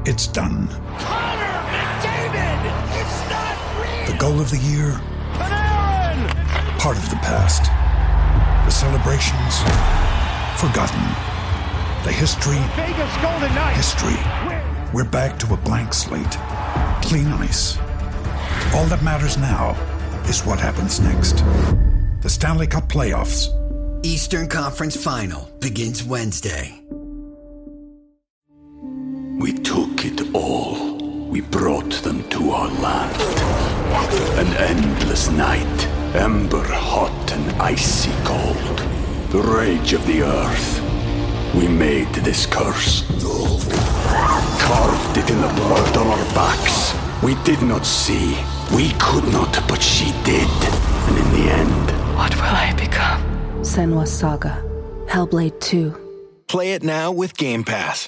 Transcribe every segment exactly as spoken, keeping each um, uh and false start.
It's done. Connor McDavid! It's not real! The goal of the year? Panarin! Part of the past. The celebrations? Forgotten. The history? Vegas Golden Knights! History. We're back to a blank slate. Clean ice. All that matters now is what happens next. The Stanley Cup playoffs. Eastern Conference Final begins Wednesday. We took it all. We brought them to our land. An endless night, ember hot and icy cold. The rage of the earth. We made this curse. Carved it in the blood on our backs. We did not see. We could not, but she did. And in the end... What will I become? Senua's Saga. Hellblade two. Play it now with Game Pass.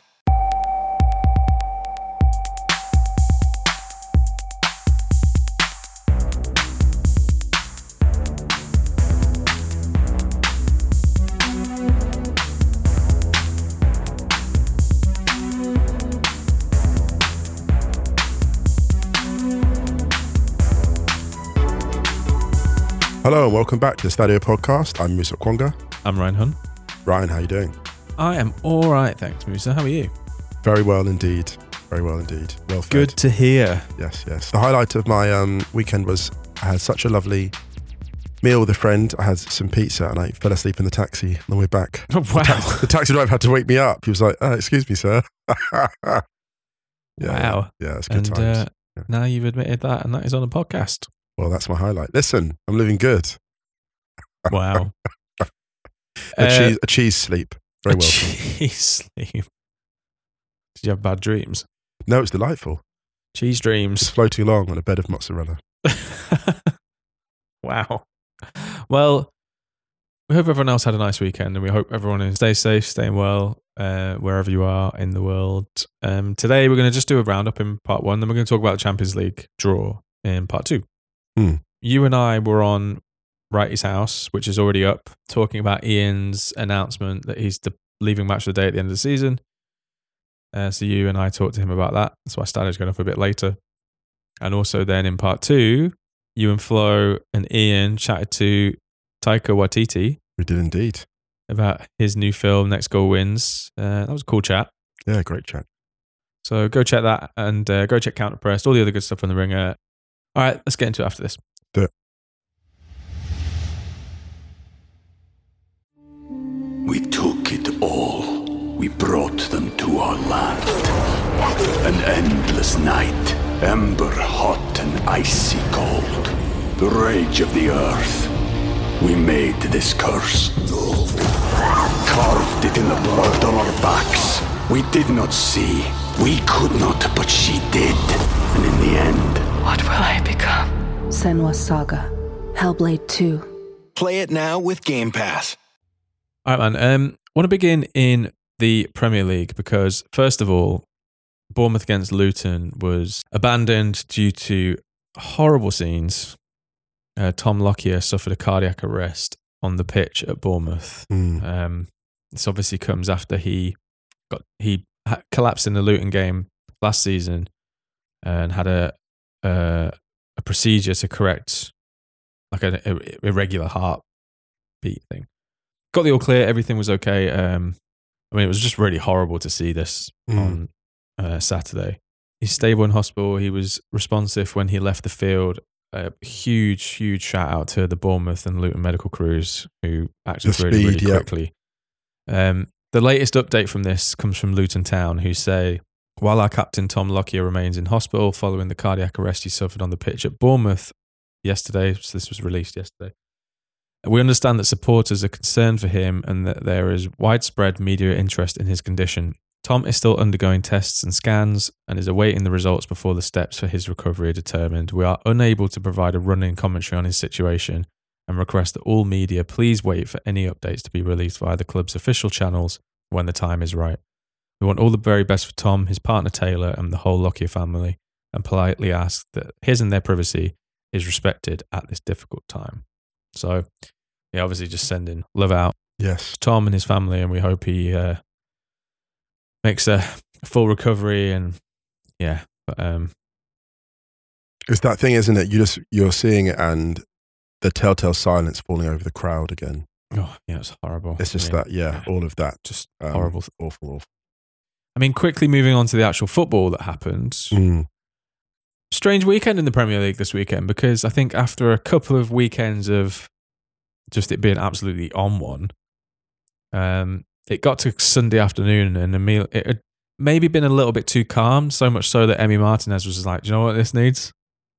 Hello and welcome back to the Stadio Podcast. I'm Musa Kwonga. I'm Ryan Hun. Ryan, how are you doing? I am all right, thanks, Musa. How are you? Very well indeed. Very well indeed. Well fed. Good to hear. Yes, yes. The highlight of my um, weekend was I had such a lovely meal with a friend. I had some pizza and I fell asleep in the taxi on the way back. Oh, wow. The, ta- the taxi driver had to wake me up. He was like, oh, excuse me, sir. yeah, Wow. Yeah, it's good and, times. Uh, yeah. Now you've admitted that, and that is on a podcast. Well, that's my highlight. Listen, I'm living good. Wow. a, uh, cheese, a cheese sleep. Very a well. Cheese sleep. Did you have bad dreams? No, it's delightful. Cheese dreams. Just floating along on a bed of mozzarella. Wow. Well, we hope everyone else had a nice weekend, and we hope everyone is stay safe, staying well, uh, wherever you are in the world. Um, today, we're going to just do a roundup in part one, then we're going to talk about the Champions League draw in part two. Hmm. You and I were on Righty's house, which is already up, talking about Ian's announcement that he's the leaving match of the day at the end of the season. Uh, so you and I talked to him about that. That's why Stadio's going up a bit later. And also then in part two, you and Flo and Ian chatted to Taika Waititi. We did indeed. About his new film, Next Goal Wins. Uh, that was a cool chat. Yeah, great chat. So go check that and uh, go check Counterpressed, all the other good stuff on The Ringer. All right, let's get into it after this. Do it. We took it all. We brought them to our land. An endless night, ember hot and icy cold. The rage of the earth. We made this curse. Carved it in the blood on our backs. We did not see. We could not, but she did. And in the end... What will I become? Senua's Saga. Hellblade two. Play it now with Game Pass. All right, man. Um, I want to begin in the Premier League because, first of all, Bournemouth against Luton was abandoned due to horrible scenes. Uh, Tom Lockyer suffered a cardiac arrest on the pitch at Bournemouth. Mm. Um, this obviously comes after he got he ha- collapsed in the Luton game last season and had a a, a procedure to correct like an irregular heartbeat thing. Got the all clear. Everything was okay. Um, I mean, it was just really horrible to see this Mm. on uh, Saturday. He's stable in hospital. He was responsive when he left the field. A huge, huge shout out to the Bournemouth and Luton medical crews who acted The really, speed, really yeah. quickly. Um, the latest update from this comes from Luton Town, who say, while our captain Tom Lockyer remains in hospital following the cardiac arrest he suffered on the pitch at Bournemouth yesterday, so this was released yesterday, we understand that supporters are concerned for him and that there is widespread media interest in his condition. Tom is still undergoing tests and scans and is awaiting the results before the steps for his recovery are determined. We are unable to provide a running commentary on his situation and request that all media please wait for any updates to be released via the club's official channels when the time is right. We want all the very best for Tom, his partner Taylor, and the whole Lockyer family, and politely ask that his and their privacy is respected at this difficult time. So, yeah, obviously just sending love out Yes. to Tom and his family, and we hope he uh, makes a full recovery and Yeah, but um, it's that thing, isn't it? You just you're seeing it, and the telltale silence falling over the crowd again. Oh, yeah, it's horrible. It's just I mean, that, yeah, all of that, just um, horrible, awful, awful. I mean, quickly moving on to the actual football that happened. Mm. Strange weekend in the Premier League this weekend, because I think after a couple of weekends of just it being absolutely on one, um, it got to Sunday afternoon and Emil, it had maybe been a little bit too calm, so much so that Emi Martinez was just like, do you know what this needs?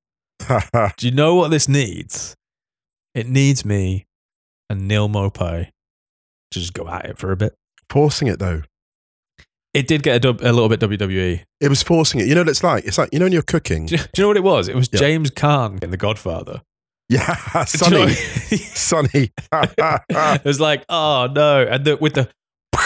Do you know what this needs? It needs me and Neil Maupay to just go at it for a bit. Forcing it though. It did get a, dub, a little bit W W E. It was forcing it. You know what it's like? It's like, you know when you're cooking. Do you, do you know what it was? It was Yeah. James Caan in The Godfather. Yeah, Do you know Sonny. what- Sonny. It was like, oh no. And the, with the...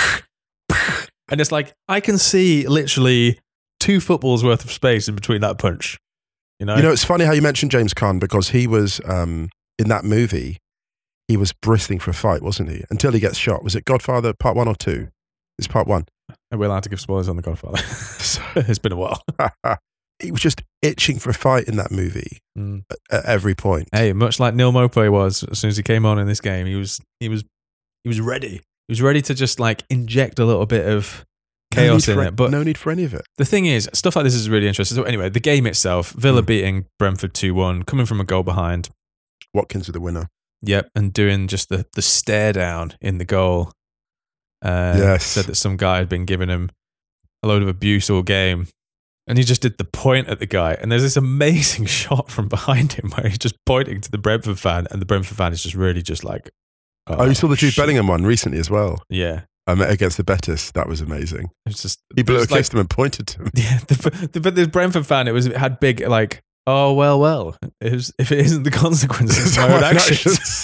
And it's like, I can see literally two footballs worth of space in between that punch. You know? You know, it's funny how you mentioned James Caan, because he was, um, in that movie, he was bristling for a fight, wasn't he? Until he gets shot. Was it Godfather part one or two? It's part one. Are we allowed to give spoilers on The Godfather? It's been a while. He was just itching for a fight in that movie Mm. at, at every point. Hey, much like Neil Maupay was, as soon as he came on in this game, he was he was he was ready. He was ready to just like inject a little bit of No need chaos in for- it. But no need for any of it. the thing is, stuff like this is really interesting. So anyway, the game itself, Villa Mm. beating Brentford two one, coming from a goal behind. Watkins with the winner. Yep, and doing just the the stare down in the goal. Uh, Yes. Said that some guy had been giving him a load of abuse all game. And he just did the point at the guy. And there's this amazing shot from behind him where he's just pointing to the Brentford fan, and the Brentford fan is just really just like, Oh, you saw the Jude shit. Bellingham one recently as well. Yeah. Um, against the Betis. That was amazing. It's just He blew a it's like- kiss to him and pointed to him. Yeah, the, the, but the Brentford fan, it was it had big like, oh well, well, it was, if it isn't the consequences of my own actions.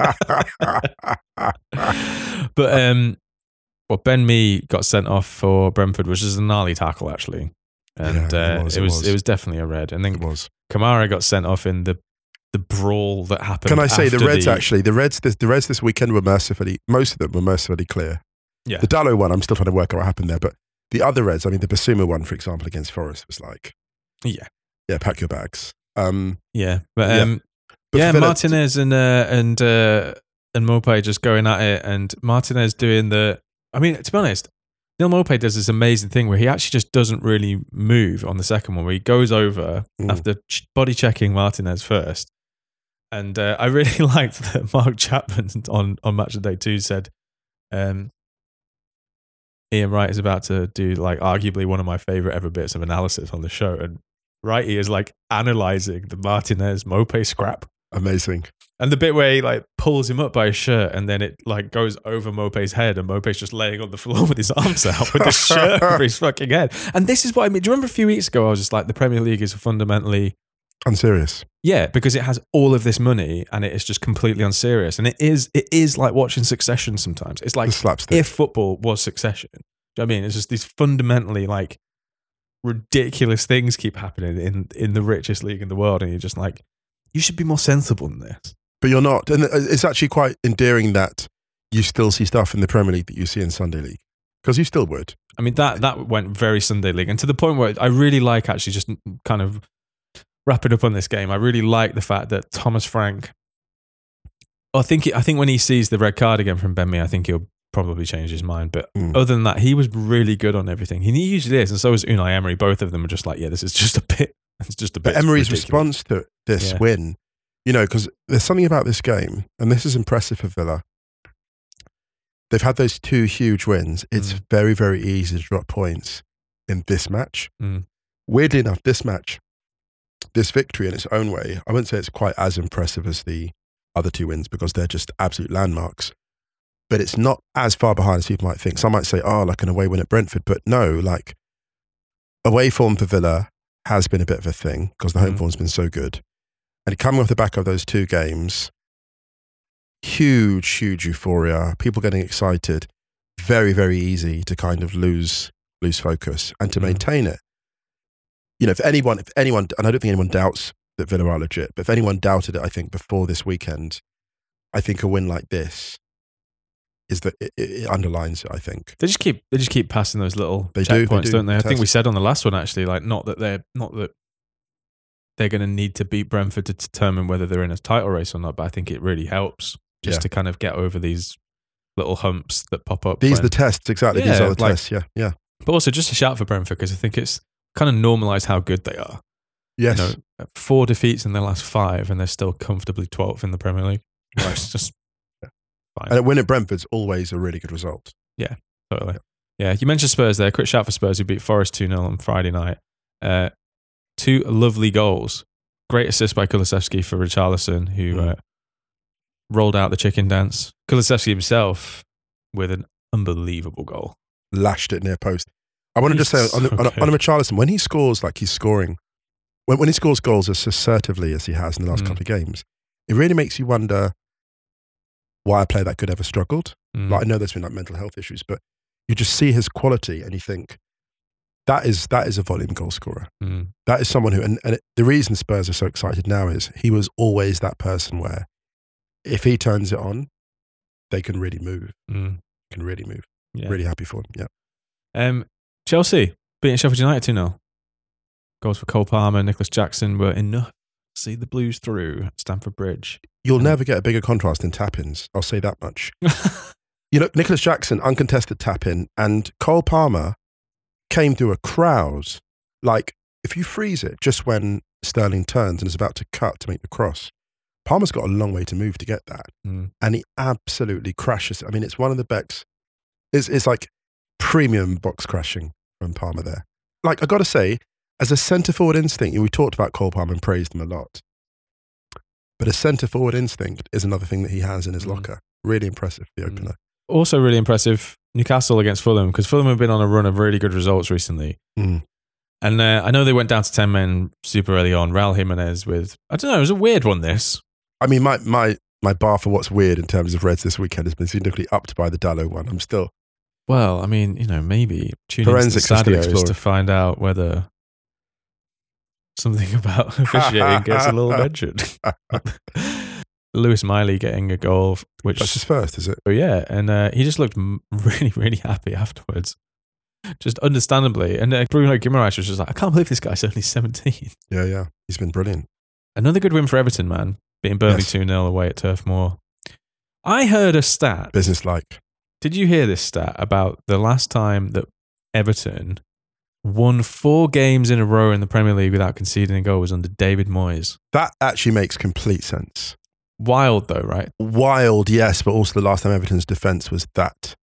But um, well, Ben Mee got sent off for Brentford, which is a gnarly tackle actually, and Yeah, it uh, was, it it was was. it was definitely a red. And then It was. Kamara got sent off in the the brawl that happened. Can I say the after Reds the- actually? The Reds, this, the Reds this weekend were mercifully, most of them were mercifully clear. Yeah. The Dallo one, I'm still trying to work out what happened there, but the other Reds, I mean, the Basuma one, for example, against Forest was like, Yeah, yeah, pack your bags. Um, yeah, but Yeah. um, but yeah, Villa- Martinez and uh, and uh, and Maupay just going at it, and Martinez doing the. I mean, to be honest, Neil Maupay does this amazing thing where he actually just doesn't really move on the second one, where he goes over Mm. after ch- body checking Martinez first. And uh, I really liked that Mark Chapman on, on Match of Day two said, um, Ian Wright is about to do like arguably one of my favorite ever bits of analysis on the show. And Wrighty is like analyzing the Martinez Maupay scrap. Amazing. And the bit where he like pulls him up by his shirt and then it like goes over Maupay's head and Maupay's just laying on the floor with his arms out with the shirt over his fucking head. And this is what I mean. Do you remember a few weeks ago I was just like, the Premier League is fundamentally... Unserious. Yeah, because it has all of this money and it is just completely unserious. And it is it is like watching Succession sometimes. It's like The slapstick. if football was Succession. Do you know what I mean? It's just these fundamentally like ridiculous things keep happening in, in the richest league in the world. And you're just like, you should be more sensible than this. But you're not. And it's actually quite endearing that you still see stuff in the Premier League that you see in Sunday League. Because you still would. I mean, that that went very Sunday League. And to the point where I really like actually just kind of wrapping up on this game, I really like the fact that Thomas Frank, I think I think when he sees the red card again from Ben Mee, I think he'll probably change his mind. But Mm. other than that, he was really good on everything. He usually is. And so was Unai Emery. Both of them are just like, yeah, this is just a bit, it's just a bit. But Emery's ridiculous. response to this Yeah. win, you know, because there's something about this game, and this is impressive for Villa. They've had those two huge wins. It's Mm. very, very easy to drop points in this match. Mm. Weirdly enough, this match, this victory in its own way, I wouldn't say it's quite as impressive as the other two wins because they're just absolute landmarks. But it's not as far behind as people might think. Some might say, oh, like an away win at Brentford. But no, like away form for Villa has been a bit of a thing because the home Mm. form's been so good. And coming off the back of those two games, huge, huge euphoria, people getting excited, very, very easy to kind of lose lose focus and to Mm. maintain it. You know, if anyone, if anyone, and I don't think anyone doubts that Villa are legit, but if anyone doubted it, I think before this weekend, I think a win like this is that it, it underlines it, I think. They just keep they just keep passing those little They do, checkpoints, they do. don't they? I think we Test. said on the last one actually, like not that they're not that they're going to need to beat Brentford to determine whether they're in a title race or not, but I think it really helps just Yeah. to kind of get over these little humps that pop up. These when- are the tests, exactly. These Yeah, are the like- tests, yeah, yeah. but also just a shout for Brentford because I think it's kind of normalised how good they are. Yes. You know, four defeats in their last five, and they're still comfortably twelfth in the Premier League. It's just fine. And a win at Brentford's always a really good result. Totally. Yeah, you mentioned Spurs there. Quick shout for Spurs who beat Forest two nil on Friday night. Uh, two lovely goals. Great assist by Kulusevski for Richarlison, who Mm. uh, rolled out the chicken dance. Kulusevski himself with an unbelievable goal. Lashed it near post. I want to He's just say on, so on, on good. Richarlison, when he scores like he's scoring, when, when he scores goals as assertively as he has in the last Mm. couple of games, it really makes you wonder why a player that good ever struggled. Mm. Like I know there's been like mental health issues, but you just see his quality and you think that is that is a volume goal scorer. Mm. That is someone who, and, and it, the reason Spurs are so excited now is he was always that person where if he turns it on, they can really move, Mm. can really move. Yeah. Really happy for him. Yeah. Um, Chelsea beating Sheffield United two nil. Goals for Cole Palmer, Nicholas Jackson were enough to see the Blues through at Stamford Bridge. You'll Um, never get a bigger contrast in tap-ins. I'll say that much. You look, Nicholas Jackson, uncontested tap-in, and Cole Palmer came through a crowd. Like, if you freeze it just when Sterling turns and is about to cut to make the cross, Palmer's got a long way to move to get that. Mm. And he absolutely crashes. I mean, it's one of the best. It's, it's like premium box crashing from Palmer there. Like, I got to say, as a centre-forward instinct, we talked about Cole Palmer and praised him a lot. But a centre-forward instinct is another thing that he has in his Mm. locker. Really impressive, the Mm. opener. Also really impressive, Newcastle against Fulham, because Fulham have been on a run of really good results recently. Mm. And uh, I know they went down to ten men super early on. Raul Jimenez with, I don't know, it was a weird one this. I mean, my, my, my bar for what's weird in terms of Reds this weekend has been significantly upped by the Dallo one. I'm still... Well, I mean, you know, maybe tuning into Forensics are still Stadio is exploring. to find out whether something about officiating gets a little mentioned. Lewis Miley getting a goal, which That's his first, is it? oh yeah, and uh, he just looked m- really, really happy afterwards, just understandably. And uh, Bruno Guimaraes was just like, I can't believe this guy's only seventeen. Yeah, yeah. He's been brilliant. Another good win for Everton, man, beating Burnley Yes. two nil away at Turf Moor. I heard a stat. Business-like. Did you hear this stat about the last time that Everton won four games in a row in the Premier League without conceding a goal was under David Moyes? That actually makes complete sense. Wild though, right? Wild, yes, but also the last time Everton's defence was that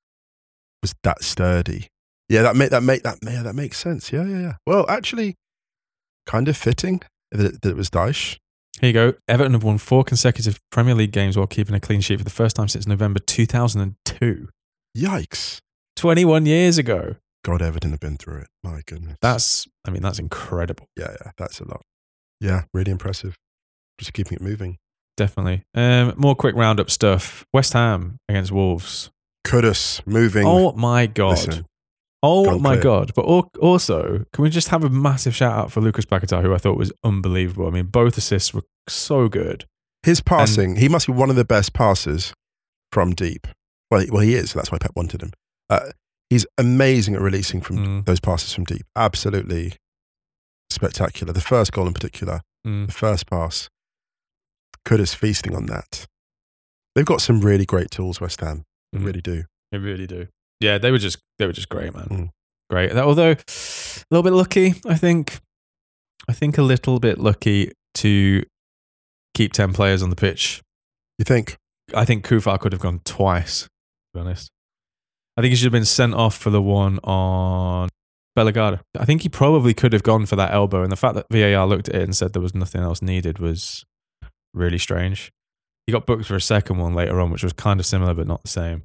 was that sturdy. Yeah, that make that make that yeah, that makes sense. Yeah, yeah, yeah. Well, actually, kind of fitting that it, that it was Dyche. Here you go. Everton have won four consecutive Premier League games while keeping a clean sheet for the first time since November two thousand two. Yikes! twenty-one years ago. God, Everton have been through it. My goodness. That's, I mean, that's incredible. yeah, yeah. That's a lot. Yeah, really impressive. Just keeping it moving. Definitely. Um, more quick roundup stuff. West Ham against Wolves. Kudus moving. Oh my God. Listen, Oh Gone my clear. God. But al- also, can we just have a massive shout out for Lucas Paquetá, who I thought was unbelievable. I mean, both assists were so good. his passing, he must be one of the best passers from deep. Well, he- well, he is. That's why Pep wanted him. Uh, he's amazing at releasing from Mm. those passes from deep. Absolutely spectacular. The first goal in particular, Mm. the first pass, Kudus feasting on that. They've got some really great tools, West Ham. They Mm. really do. They really do. Yeah, they were just they were just great, man. Mm. Great. That- Although a little bit lucky, I think. I think a little bit lucky to keep ten players on the pitch. You think? I think Kufar could have gone twice, to be honest. I think he should have been sent off for the one on Bellegarde. I think he probably could have gone for that elbow, and the fact that V A R looked at it and said there was nothing else needed was really strange. He got booked for a second one later on, which was kind of similar but not the same.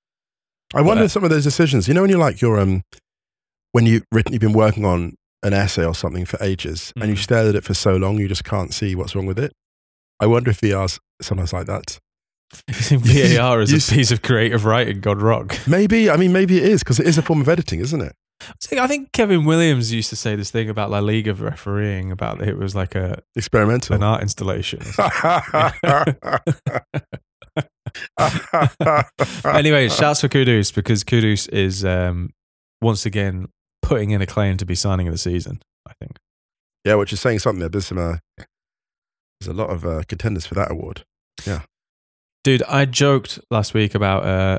I wonder But- if some of those decisions, you know, when you're like, you're, um, when you written, you've been working on an essay or something for ages and you Mhm. stared at it for so long, you just can't see what's wrong with it. I wonder if V R's sometimes like that. Using V A R as You a s- piece of creative writing gone wrong. Maybe, I mean, maybe it is because it is a form of editing, isn't it? See, I think Kevin Williams used to say this thing about La Liga refereeing, about it was like a Experimental. an art installation. Anyway, shouts for Kudus because Kudus is um, once again putting in a claim to be signing of the season, I think. Yeah, which is saying something there. There's some, uh, there's a lot of uh, contenders for that award. Yeah. Dude, I joked last week about uh,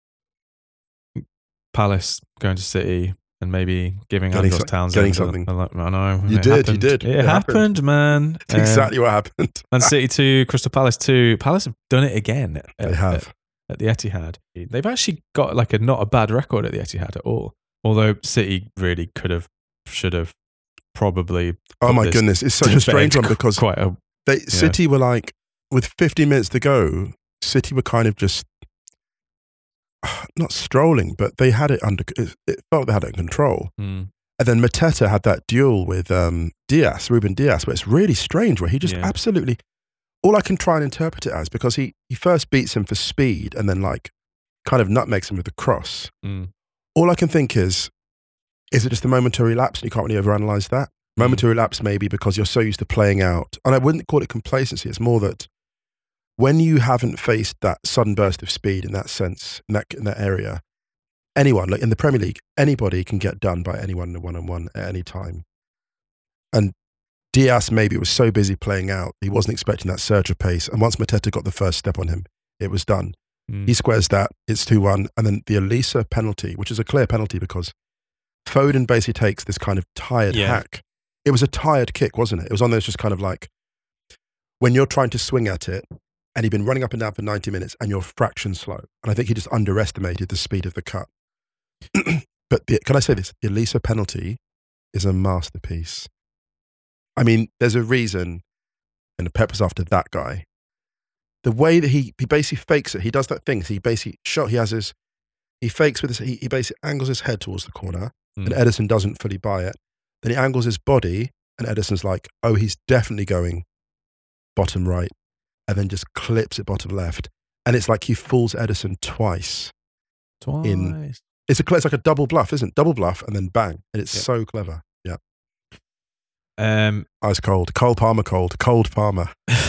Palace going to City and maybe giving Getting Andros so- Townsend getting a- something. a lot- I know. You it did, you happened. did. It, It happened, happened. man. That's exactly what happened. Man City two, Crystal Palace two. Palace have done it again. At, They have. At, at the Etihad. They've actually got like a not a bad record at the Etihad at all. Although City really could have, should have, probably. Oh put my this goodness. It's such to a strange bed one because quite a they City were like, with fifteen minutes to go, City were kind of just not strolling, but they had it under, it, it felt they had it in control. Mm. And then Mateta had that duel with um, Diaz, Ruben Diaz, where it's really strange, where he just Yeah. absolutely, all I can try and interpret it as, because he, he first beats him for speed and then like kind of nutmegs him with the cross. Mm. All I can think is, is it just a momentary lapse and you can't really overanalyze that? Momentary lapse maybe because you're so used to playing out. And I wouldn't call it complacency. It's more that when you haven't faced that sudden burst of speed in that sense, in that, in that area, anyone, like in the Premier League, anybody can get done by anyone in a one-on-one at any time. And Diaz maybe was so busy playing out, he wasn't expecting that surge of pace. And once Mateta got the first step on him, it was done. Mm. He squares that, it's two one. And then the Elisa penalty, which is a clear penalty because Foden basically takes this kind of tired Yeah. hack. It was a tired kick, wasn't it? It was on those just kind of like, when you're trying to swing at it, and he'd been running up and down for ninety minutes and you're fraction slow. And I think he just underestimated the speed of the cut. But the, can I say this? The Elisa penalty is a masterpiece. I mean, there's a reason, and Pep was after that guy. The way that he, he basically fakes it, he does that thing. So he basically shot, he has his, he fakes with his, he, he basically angles his head towards the corner Mm. and Ederson doesn't fully buy it. Then he angles his body and Ederson's like, oh, he's definitely going bottom right. And then just clips it bottom left. And it's like he fools Ederson twice. Twice. In- It's, a, it's like a double bluff, isn't it? Double bluff and then bang. And it's Yeah. so clever. Yeah. Um, Ice cold. Cole Palmer cold. Cold Palmer.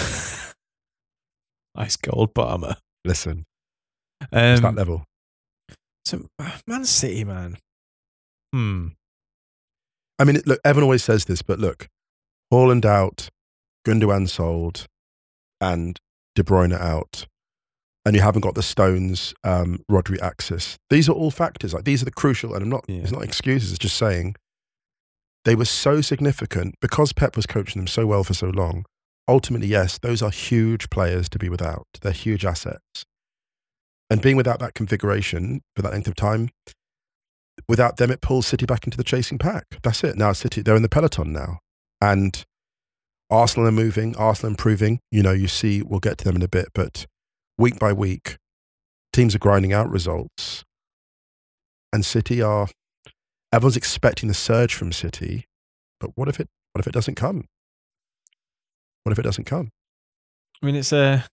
Ice cold Palmer. Listen. It's that Um, level. so Man City, man. Hmm. I mean, look, Evan always says this, but look, Haaland out, Gundogan sold, and De Bruyne out, and you haven't got the Stones, um, Rodri axis. These are all factors. Like these are the crucial, and I'm not. Yeah. It's not excuses. It's just saying they were so significant because Pep was coaching them so well for so long. Ultimately, yes, those are huge players to be without. They're huge assets, and being without that configuration for that length of time. Without them, it pulls City back into the chasing pack. That's it. Now City, they're in the peloton now. And Arsenal are moving, Arsenal improving. You know, you see, we'll get to them in a bit, but week by week, teams are grinding out results. And City are, everyone's expecting the surge from City, but what if it, what if it doesn't come? What if it doesn't come? I mean, it's a,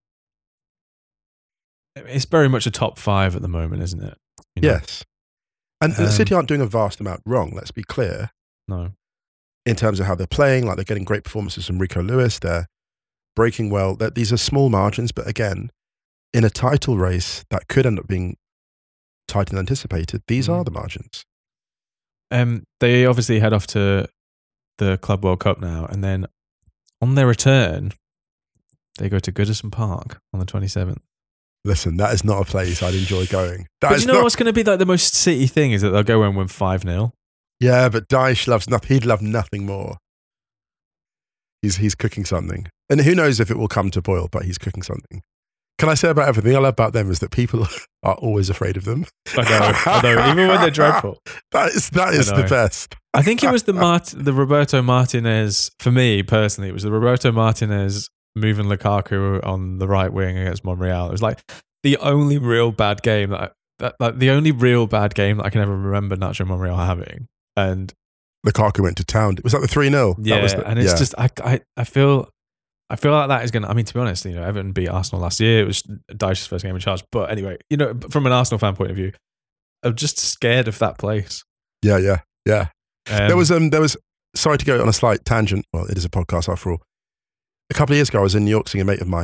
it's very much a top five at the moment, isn't it? You know? Yes. And Um, City aren't doing a vast amount wrong, let's be clear. No. In terms of how they're playing, like they're getting great performances from Rico Lewis, they're breaking well. That these are small margins, but again, in a title race that could end up being tighter than anticipated, these Mm. are the margins. Um, they obviously head off to the Club World Cup now, and then on their return, they go to Goodison Park on the twenty-seventh. Listen, that is not a place I'd enjoy going. That But is you know not, what's going to be like the most City thing is that they'll go and win five nil. Yeah, but Daesh loves nothing. He'd love nothing more. He's he's cooking something, and who knows if it will come to boil? But he's cooking something. Can I say about everything I love about them is that people are always afraid of them. I know, I know. Even when they're dreadful. That is that is I know. the best. I think it was the Mart- the Roberto Martinez, for me personally, it was the Roberto Martinez moving Lukaku on the right wing against Monreal. It was like the only real bad game that, I, that like the only real bad game that I can ever remember Nacho Monreal having. And Lukaku went to town. Was that the three nil? yeah, that was the, and it's yeah. just I, I I feel I feel like that is going to, I mean, to be honest, you know, Everton beat Arsenal last year. It was Dyche's first game in charge. But anyway, you know, from an Arsenal fan point of view, I'm just scared of that place. Yeah, yeah, yeah. Um, there was, um, there was, sorry to go on a slight tangent. Well, it is a podcast after all. A couple of years ago, I was in New York seeing a mate of mine.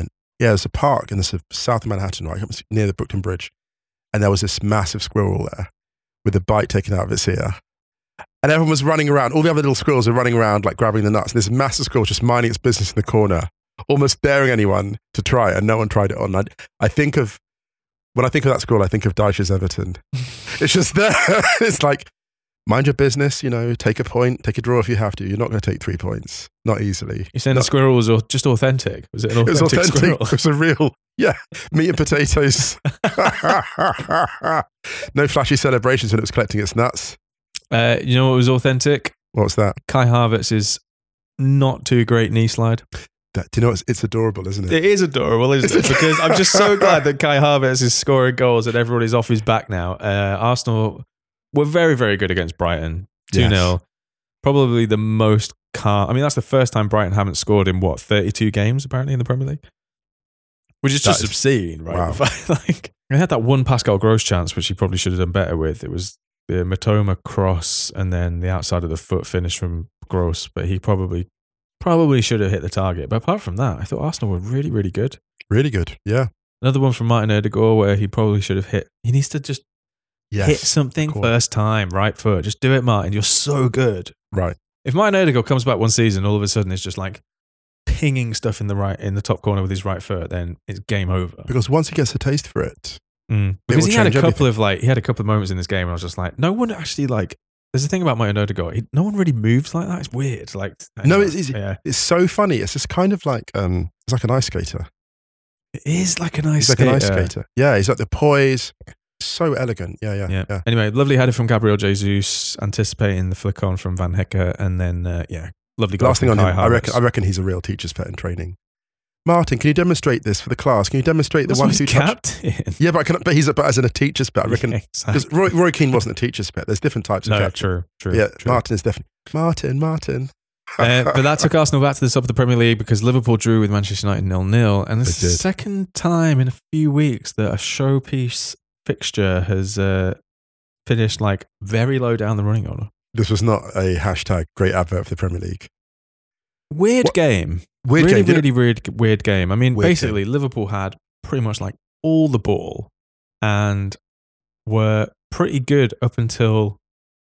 Yeah, there's a park in the s- south of Manhattan, right, near the Brooklyn Bridge. And there was this massive squirrel there with a bite taken out of its ear. And everyone was running around. All the other little squirrels were running around, like grabbing the nuts. And this massive squirrel just minding its business in the corner, almost daring anyone to try it. And no one tried it on. I, I think of, when I think of that squirrel, I think of Dyche's Everton. It's just there. It's like, mind your business, you know, take a point, take a draw if you have to. You're not going to take three points. Not easily. You're saying not, the squirrel was au- just authentic? Was it an authentic, it was authentic squirrel? It was a real, yeah, meat and potatoes. No flashy celebrations when it was collecting its nuts. Uh, you know what was authentic? What's that? Kai Havertz's not too great knee slide. That, do you know, it's, it's adorable, isn't it? It is adorable, isn't it? Because I'm just so glad that Kai Havertz is scoring goals and everybody's off his back now. Uh, Arsenal were very, very good against Brighton. two nil. Yes. Probably the most calm. I mean, that's the first time Brighton haven't scored in, what, thirty-two games, apparently, in the Premier League? Which is just is, obscene, right? Wow. Like, I had that one Pascal Gross chance, which he probably should have done better with. It was the Matoma cross and then the outside of the foot finish from Gross, but he probably probably should have hit the target. But apart from that, I thought Arsenal were really, really good. Really good, yeah. Another one from Martin Odegaard where he probably should have hit. He needs to just yes, hit something first time, right foot. Just do it, Martin. You're so good. Right. If Martin Odegaard comes back one season, all of a sudden it's just like pinging stuff in the right in the top corner with his right foot, then it's game over. Because once he gets a taste for it, mm. because he had a couple everything. of like he had a couple of moments in this game, and I was just like, no one actually like. There's a thing about Martin Odegaard. He, no one really moves like that. It's weird. Like no, it's it's, yeah. it's so funny. It's just kind of like um, it's like an ice skater. It is like an ice he's skater. Like an ice skater. Yeah, he's like the poise. So elegant. Yeah, yeah, yeah. yeah. Anyway, lovely header from Gabriel Jesus, anticipating the flick on from Van Hecke, and then uh, yeah, lovely goal. Last thing on Kai him, Havertz. I reckon. I reckon he's a real teacher's pet in training. Martin, can you demonstrate this for the class? Can you demonstrate the That's one what two he's touch? captain. Yeah, but I can, but he's a, but as in a teacher's pet. I reckon Yeah, because exactly. Roy, Roy Keane wasn't a teacher's pet. There's different types no, of captain. true, true. Yeah, true. Martin is definitely Martin. Martin. uh, but that took Arsenal back to the top of the Premier League because Liverpool drew with Manchester United nil nil, and this is the second time in a few weeks that a showpiece fixture has uh, finished like very low down the running order. This was not a hashtag great advert for the Premier League. Weird What? game. Weird really, game. really weird, weird game. I mean, Weird basically, game. Liverpool had pretty much like all the ball and were pretty good up until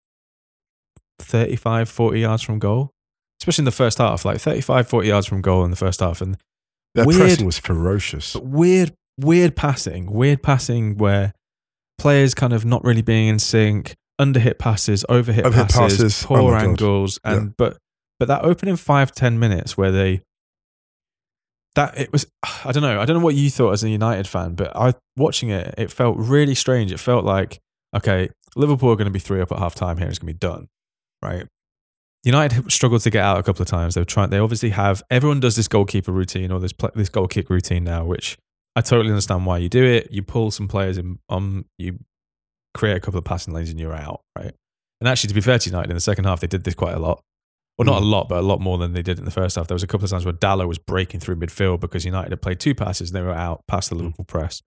thirty-five, forty yards from goal, especially in the first half, like thirty-five, forty yards from goal in the first half. And Their weird, pressing was ferocious. Weird, weird passing, weird passing where players kind of not really being in sync, underhit passes, overhit, Overhit passes, passes. poor Oh my God. angles. And, Yeah. but, but that opening five, ten minutes where they, that it was, I don't know. I don't know what you thought as a United fan, but I watching it, it felt really strange. It felt like, okay, Liverpool are going to be three up at half time here. It's going to be done, right? United struggled to get out a couple of times. They were trying. They obviously have. Everyone does this goalkeeper routine or this play, this goal kick routine now, which I totally understand why you do it. You pull some players in, um, you create a couple of passing lanes, and you're out, right? And actually, to be fair to United, in the second half, they did this quite a lot. Well, not a lot, but a lot more than they did in the first half. There was a couple of times where Dallo was breaking through midfield because United had played two passes and they were out past the Liverpool press.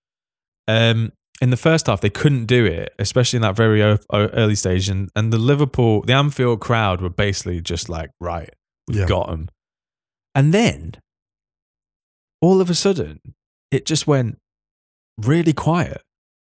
Um, in the first half, they couldn't do it, especially in that very early stage. And, and the Liverpool, the Anfield crowd were basically just like, right, we've Yeah. got them. And then, all of a sudden, it just went really quiet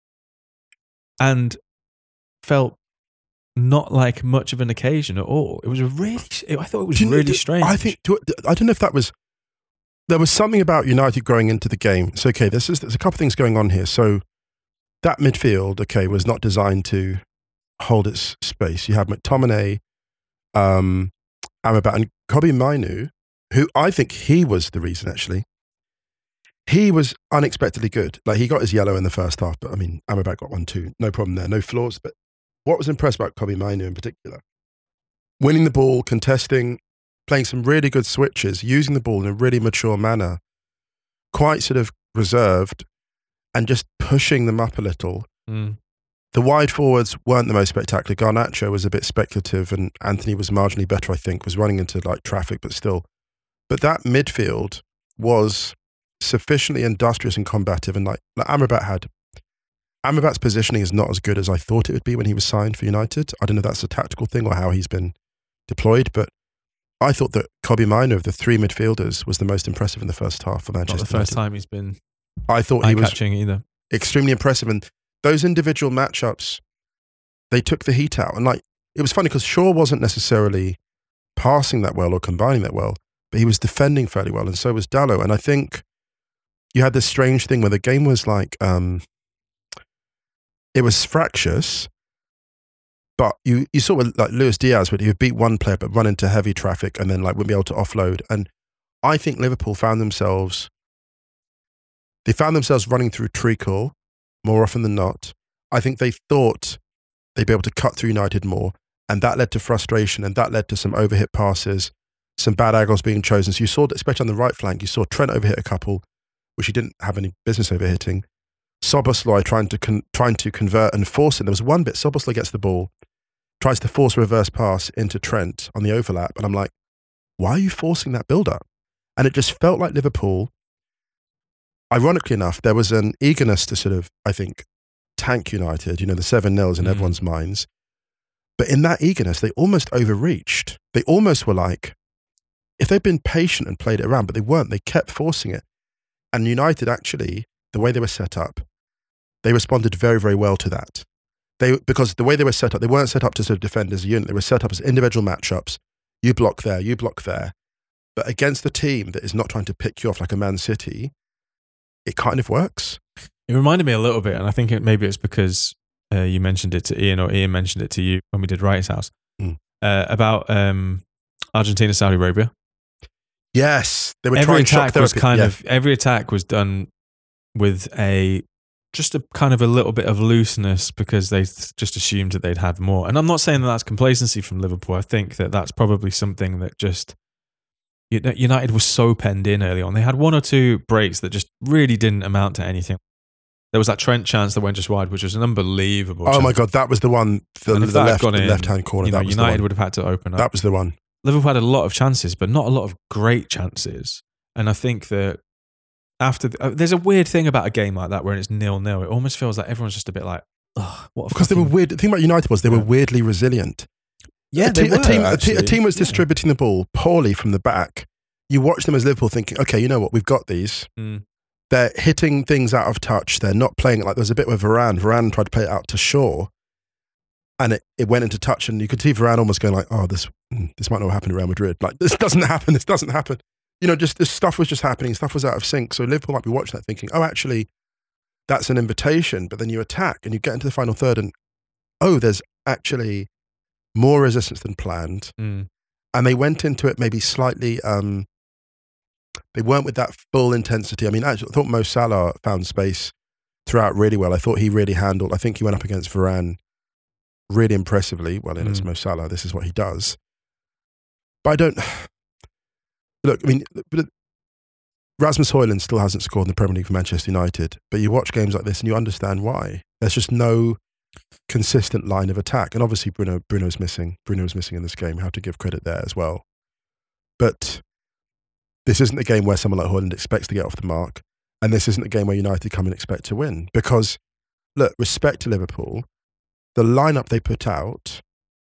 and felt not like much of an occasion at all. It was a really, I thought it was Do you know- really do- strange. I think, do- I don't know if that was, there was something about United going into the game. So, okay, this is, there's a couple of things going on here. So, that midfield, okay, was not designed to hold its space. You have McTominay, um, Amrabat, and Kobe Mainu, who I think he was the reason, actually. He was unexpectedly good. Like, he got his yellow in the first half, but I mean, Amrabat got one too. No problem there, no flaws. But what was impressed about Kobe Mainu in particular? Winning the ball, contesting, playing some really good switches, using the ball in a really mature manner, quite sort of reserved, and just pushing them up a little. Mm. The wide forwards weren't the most spectacular. Garnacho was a bit speculative, and Anthony was marginally better, I think, was running into like traffic, but still. But that midfield was sufficiently industrious and combative, and like, like Amrabat had. Amrabat's positioning is not as good as I thought it would be when he was signed for United. I don't know if that's a tactical thing or how he's been deployed, but I thought that Kobbie Mainoo of the three midfielders was the most impressive in the first half for Manchester Not the first United. time he's been I thought he was eye-catching either. extremely impressive. And those individual matchups, they took the heat out. And like, it was funny because Shaw wasn't necessarily passing that well or combining that well, but he was defending fairly well, and so was Dalot. And I think you had this strange thing where the game was like, um, it was fractious, but you, you saw with like Luis Diaz, where he would beat one player but run into heavy traffic and then like wouldn't be able to offload. And I think Liverpool found themselves, they found themselves running through treacle more often than not. I think they thought they'd be able to cut through United more, and that led to frustration, and that led to some overhit passes, some bad angles being chosen. So you saw that, especially on the right flank, you saw Trent overhit a couple, which he didn't have any business overhitting. Szoboszlai trying to con- trying to convert and force it. There was one bit, Szoboszlai gets the ball, tries to force a reverse pass into Trent on the overlap, and I'm like, why are you forcing that build-up? And it just felt like Liverpool, ironically enough, there was an eagerness to sort of, I think, tank United, you know, the seven nils in mm. everyone's minds. But in that eagerness, they almost overreached. They almost were like, if they'd been patient and played it around, but they weren't, they kept forcing it. And United actually, the way they were set up, they responded very, very well to that. They Because the way they were set up, they weren't set up to sort of defend as a unit. They were set up as individual matchups. You block there, you block there. But against the team that is not trying to pick you off like a Man City, it kind of works. It reminded me a little bit, and I think it, maybe it's because uh, you mentioned it to Ian, or Ian mentioned it to you when we did Wrighty's House, mm. uh, about um, Argentina, Saudi Arabia. Yes, they were every trying attack shock was therapy. kind yeah. of every attack was done with a just a kind of a little bit of looseness because they th- just assumed that they'd have more. And I'm not saying that that's complacency from Liverpool. I think that that's probably something that just United was so penned in early on. They had one or two breaks that just really didn't amount to anything. There was that Trent chance that went just wide, which was an unbelievable. Oh chance. my God, that was the one. The, And if the that had left, gone the in, left-hand corner. You know, that was United the one. would have had to open up. That was the one. Liverpool had a lot of chances, but not a lot of great chances. And I think that after the, uh, there's a weird thing about a game like that where it's nil-nil. It almost feels like everyone's just a bit like, oh, what? A Because fucking, they were weird. The thing about United was they Yeah. were weirdly resilient. Yeah, a, they te- were, a team, a, te- a actually. team was Yeah. distributing the ball poorly from the back. You watch them as Liverpool thinking, okay, you know what, we've got these. Mm. They're hitting things out of touch. They're not playing it like there's a bit with Varane. Varane tried to play it out to Shaw, and it, it went into touch, and you could see Varane almost going like, oh, this this might not happen at Real Madrid. Like, this doesn't happen. This doesn't happen. You know, just this stuff was just happening. Stuff was out of sync. So Liverpool might be watching that thinking, oh, actually, that's an invitation. But then you attack, and you get into the final third, and oh, there's actually more resistance than planned. Mm. And they went into it maybe slightly... Um, They weren't with that full intensity. I mean, actually, I thought Mo Salah found space throughout really well. I thought he really handled, I think he went up against Varane really impressively. Well, it is Mm. Mo Salah. This is what he does. But I don't, look, I mean, but Rasmus Højlund still hasn't scored in the Premier League for Manchester United. But you watch games like this and you understand why. There's just no consistent line of attack. And obviously Bruno Bruno's missing. Bruno's missing in this game. How to give credit there as well. But this isn't a game where someone like Højlund expects to get off the mark. And this isn't a game where United come and expect to win. Because, look, respect to Liverpool, the lineup they put out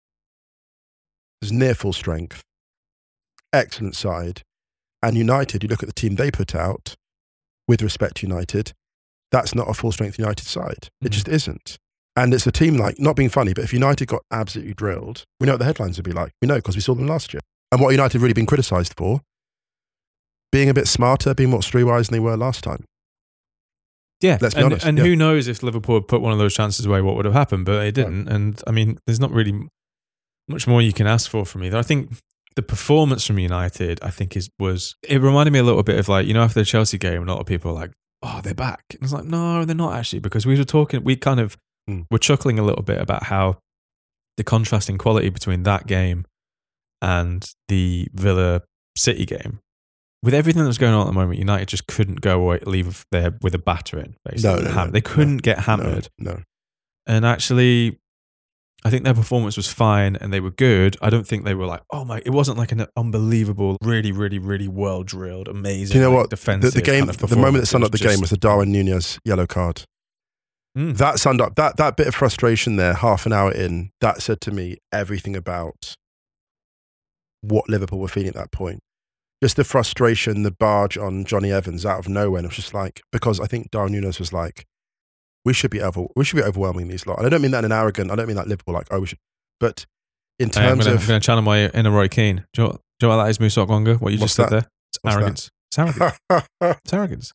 is near full strength, excellent side. And United, you look at the team they put out, with respect to United, that's not a full strength United side. It Mm. just isn't. And it's a team like, not being funny, but if United got absolutely drilled, we know what the headlines would be like. We know because we saw them last year. And what United really been criticised for, being a bit smarter, being more streetwise than they were last time. Yeah, Let's be and, honest, and yeah. who knows if Liverpool had put one of those chances away, what would have happened? But they didn't. And I mean, there's not really much more you can ask for from either. I think the performance from United, I think, is was it reminded me a little bit of like, you know, after the Chelsea game, a lot of people are like, oh, they're back. And it's like, no, they're not actually, because we were talking, we kind of Mm. were chuckling a little bit about how the contrasting quality between that game and the Villa City game. With everything that was going on at the moment, United just couldn't go away, leave there with a battering, basically. No, no, Ham- no, they couldn't no, get hammered. No, no. And actually, I think their performance was fine and they were good. I don't think they were like, oh my, it wasn't like an unbelievable, really, really, really well drilled, amazing. Do you know like, what? The, defensive the game, kind of the moment that performance. summed It up the was game just- was the Darwin Nunez yellow card. Mm. That summed up, that, that bit of frustration there, half an hour in, that said to me everything about what Liverpool were feeling at that point. Just the frustration, the barge on Johnny Evans out of nowhere. And it was just like, because I think Darwin Núñez was like, we should be over, we should be overwhelming these lot. And I don't mean that in an arrogant, I don't mean like Liverpool, like, oh, we should, but in Hey, I'm terms gonna, of. I'm going to channel my inner Roy Keane. Do you, know, do you know what that is, Musa Okwonga? What you What's just said that? there? It's What's arrogance. It's arrogance. It's arrogance.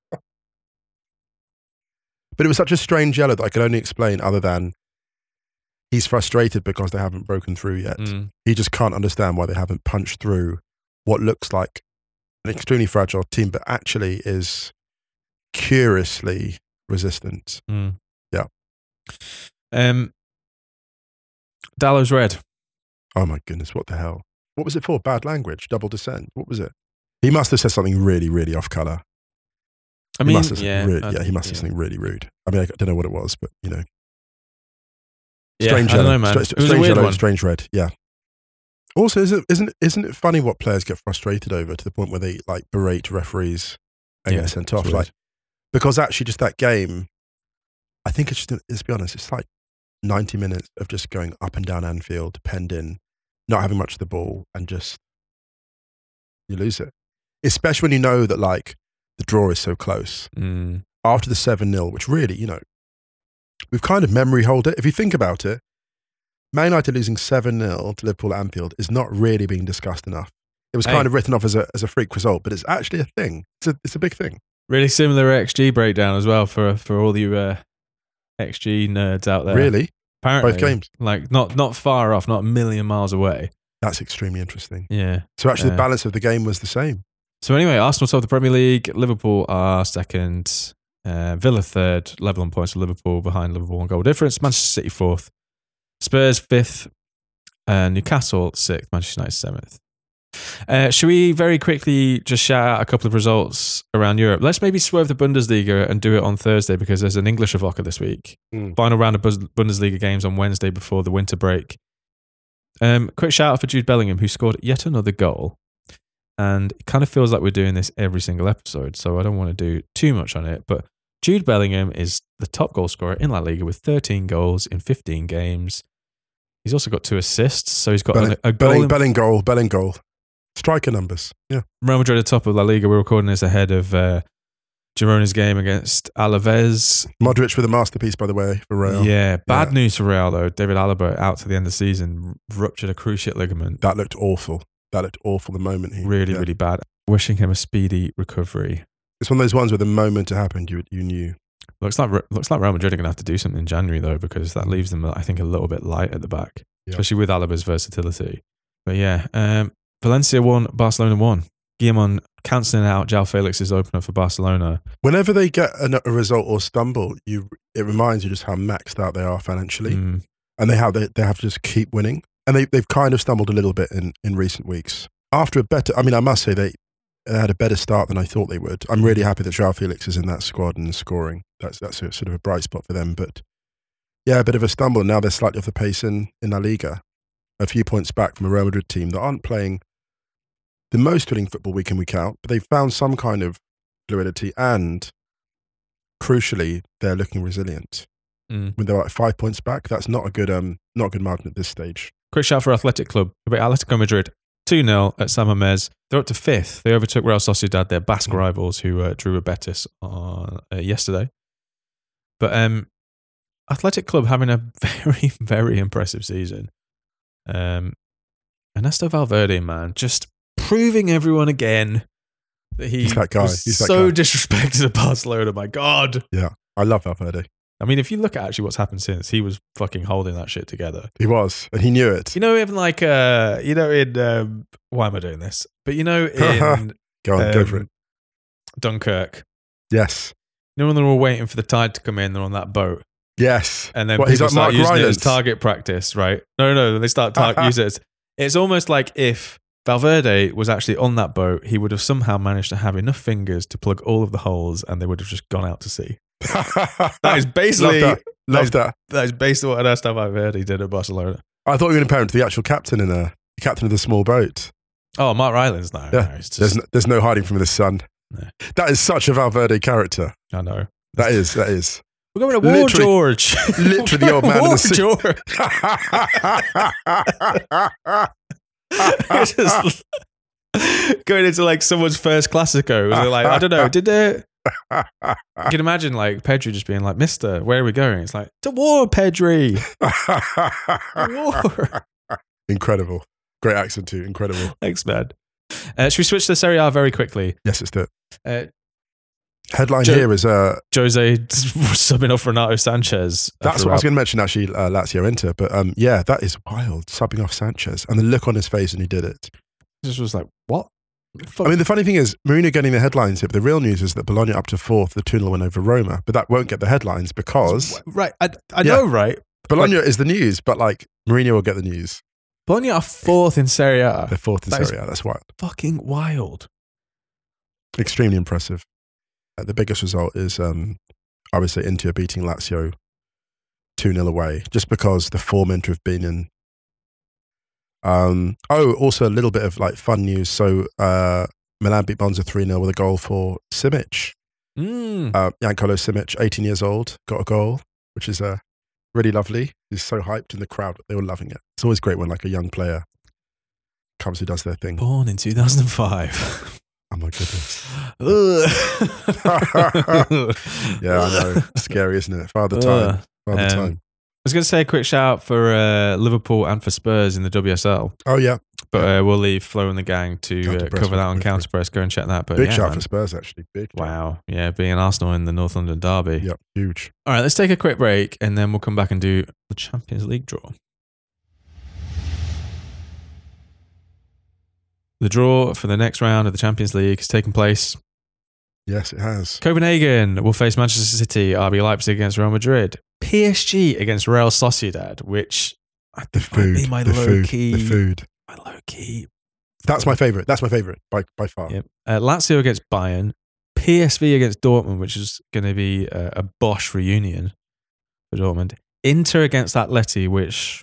But it was such a strange yellow that I could only explain other than he's frustrated because they haven't broken through yet. Mm. He just can't understand why they haven't punched through what looks like an extremely fragile team, but actually is curiously resistant. Mm. Yeah. Um, Dallow's red. Oh my goodness, what the hell? What was it for? Bad language? Double descent? What was it? He must have said something really, really off colour. I He mean, must have yeah. really, I- yeah, he must have yeah. said something really rude. I mean, I don't know what it was, but you know. Yeah, Strange I don't yellow. know, man. Stra- It was a strange weird yellow, one. strange red. Yeah. Also, is it, isn't isn't it funny what players get frustrated over to the point where they like berate referees and Yeah, get sent it's off? weird. Like, because actually, just that game, I think it's just. Let's be honest, it's like ninety minutes of just going up and down Anfield, penned in, not having much of the ball, and just you lose it. Especially when you know that like the draw is so close. Mm. After the seven nil, which really, you know, we've kind of memory hold it. If you think about it, Man United losing seven nil to Liverpool at Anfield is not really being discussed enough. It was Hey. kind of written off as a, as a freak result, but it's actually a thing. It's a, it's a big thing. Really similar X G breakdown as well for for all you uh, X G nerds out there. Really? Apparently, Both games? like not not far off, not a million miles away. That's extremely interesting. Yeah. So actually, Uh, the balance of the game was the same. So anyway, Arsenal top of the Premier League. Liverpool are second. Uh, Villa third, level on points with Liverpool, behind Liverpool one goal difference. Manchester City fourth. Spurs fifth. Uh, Newcastle sixth. Manchester United seventh. Uh, should we very quickly just shout out a couple of results around Europe? Let's maybe swerve the Bundesliga and do it on Thursday because there's an English Avoca this week. Mm. Final round of Bus- Bundesliga games on Wednesday before the winter break. Um, quick shout out for Jude Bellingham, who scored yet another goal. And it kind of feels like we're doing this every single episode, so I don't want to do too much on it. But Jude Bellingham is the top goal scorer in La Liga with thirteen goals in fifteen games. He's also got two assists, so he's got Belling, a, a goal. Belling, in Belling goal, Belling goal. Striker numbers. Yeah. Real Madrid at the top of La Liga. We're recording this ahead of uh, Girona's game against Alaves. Modric with a masterpiece, by the way, for Real. Yeah, bad Yeah. news for Real though. David Alaba out to the end of the season, ruptured a cruciate ligament. That looked awful. That looked awful the moment he. Really, yeah. really bad. Wishing him a speedy recovery. It's one of those ones where the moment it happened, you you knew. Looks like looks like Real Madrid are going to have to do something in January though, because that leaves them, I think, a little bit light at the back, Yeah. especially with Alaba's versatility. But yeah, um, Valencia won, Barcelona won. Guillemon cancelling out João Felix's opener for Barcelona. Whenever they get a, a result or stumble, you it reminds you just how maxed out they are financially, Mm, and they have they, they have to just keep winning. And they they've kind of stumbled a little bit in, in recent weeks. After a better, I mean, I must say they, they had a better start than I thought they would. I'm really happy that João Felix is in that squad and scoring. That's that's a, sort of a bright spot for them. But yeah, a bit of a stumble. Now they're slightly off the pace in, in La Liga. A few points back from a Real Madrid team that aren't playing the most winning football week in, week out, but they've found some kind of fluidity and, crucially, they're looking resilient. mm. When they're like five points back, that's not a good um not a good margin at this stage. Quick shout for Athletic Club. About Atletico Madrid, two nil at San Mamés. They're up to fifth. They overtook Real Sociedad, their Basque Mm. rivals, who uh, drew with Betis on, uh, yesterday. But um, Athletic Club having a very, very impressive season. Um, Ernesto Valverde, man, just proving everyone again that he He's that guy. was He's that so guy. disrespected at Barcelona. My God. Yeah, I love Valverde. I mean, if you look at actually what's happened since, he was fucking holding that shit together. He was, and he knew it. You know, even like, uh, you know, in, um, why am I doing this? But you know, in Go on, go um, for it. Dunkirk, Yes, you know, when they were waiting for the tide to come in, they're on that boat. yes. And then What, he's people like start Mark using it as Rylance? target practice, right? No, no, no. They start tar- using it as, it's almost like if Valverde was actually on that boat, he would have somehow managed to have enough fingers to plug all of the holes and they would have just gone out to sea. That is basically, Love that. Love is- that. that is basically what Ernesto Valverde did at Barcelona. I thought you were going to parent the actual captain in a the captain of the small boat. Oh, Mark Rylance, no. Yeah. no it's There's just, no, there's no hiding from the sun. No. That is such a Valverde character. I know. That is. That is. We're going to war, Literally- George. literally the old man in war, the sea. George. It's just going into like someone's first Classico. They're like, I don't know, did they? You can imagine like Pedri just being like, Mister, where are we going? It's like, to war, Pedri. War. Incredible. Great accent too. Incredible. Thanks, man. Uh, should we switch to Serie A very quickly? Yes, it's the Uh, headline Jo- here is uh, Jose subbing off Renato Sanchez. that's what I was going to mention actually, uh, Lazio Inter, but um, yeah, that is wild. Subbing off Sanchez and the look on his face when he did it. Just was like, what? I mean, the funny thing is, Mourinho getting the headlines here, but the real news is that Bologna up to fourth, the two nil win over Roma, but that won't get the headlines because Right, I, I Yeah. know, right? Bologna is the news, but like Mourinho will get the news. Bologna are fourth in Serie A. They're fourth in That is Serie A. That's wild. fucking wild. Extremely impressive. Uh, the biggest result is, um, I would say, Inter beating Lazio two nil away, just because the form Inter have been in. Um, oh, also a little bit of like fun news. So uh, Milan beat Monza three nil with a goal for Simic. Mm. Uh, Jankolo Simic, eighteen years old, got a goal, which is uh, really lovely. He's so hyped in the crowd. They were loving it. It's always great when like a young player comes who does their thing. Born in two thousand five. Oh my goodness. Ugh. Yeah, I know. Scary, isn't it? Father time. Ugh. Father Um, time. I was going to say a quick shout out for uh, Liverpool and for Spurs in the W S L, Oh yeah. but uh, we'll leave Flo and the gang to uh, Counter press cover that with- on with- Counter Press. Go and check that. But Big yeah, shout man. for Spurs actually. Big. shout. Wow. Yeah, being Arsenal in the North London derby. Yep. Huge. All right, let's take a quick break and then we'll come back and do the Champions League draw. The draw for the next round of the Champions League has taken place. Yes, it has. Copenhagen will face Manchester City, R B Leipzig against Real Madrid, P S G against Real Sociedad, which I The think might be food. my the low food. key. The food. My low key. That's my favorite. That's my favorite by by far. Yep. Uh, Lazio against Bayern, P S V against Dortmund, which is going to be a, a Bosch reunion for Dortmund. Inter against Atleti, which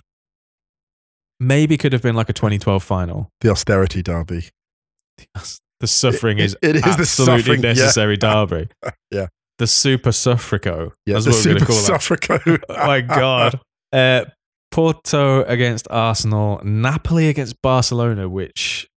maybe could have been like a twenty twelve final. The austerity derby. The suffering It- is it is the absolutely suffering, yeah. necessary derby. Yeah. The Super Suffrico. Yeah, That's the what we're going to Super call it. Suffrico. Oh my God. Uh, Porto against Arsenal, Napoli against Barcelona, which